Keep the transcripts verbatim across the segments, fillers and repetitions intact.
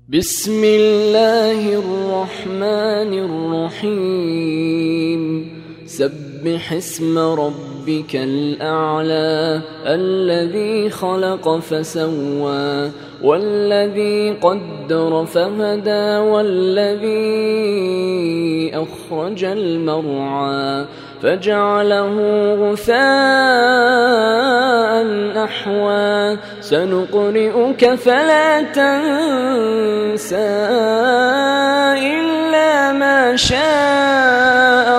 بسم الله الرحمن الرحيم سبح اسم ربك الأعلى الذي خلق فسوى والذي قدر فهدى والذي أخرج المرعى فجعله غثاء أحوى سنقرئك فلا تنسى إلا ما شاء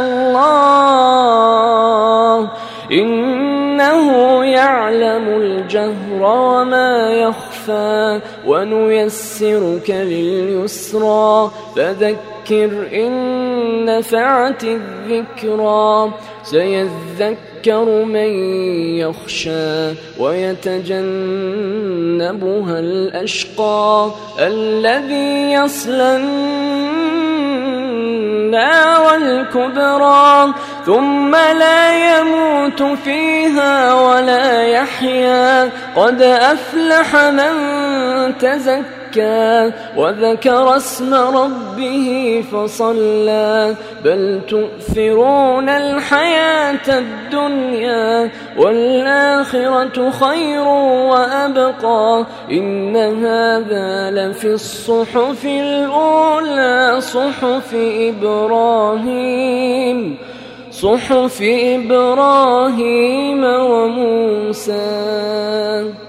الله إنه يعلم الجهر وما يخفى ونيسرك لليسرى فذكر إن نفعت الذكرى سيذكر من يخشى ويتجنبها الأشقى الذي يصلى النار الكبرى ثم لا يموت فيها ولا يحيا قد أفلح من تزكى وذكر اسم ربه فصلى بل تؤثرون الحياة الدنيا والآخرة خير وأبقى إن هذا لفي الصحف الأولى صحف إبراهيم صحف إبراهيم وموسى.